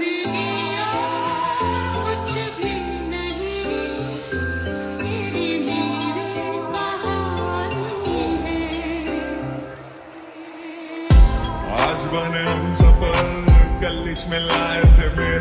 आज बने हम सफल, गलीच में लाए थे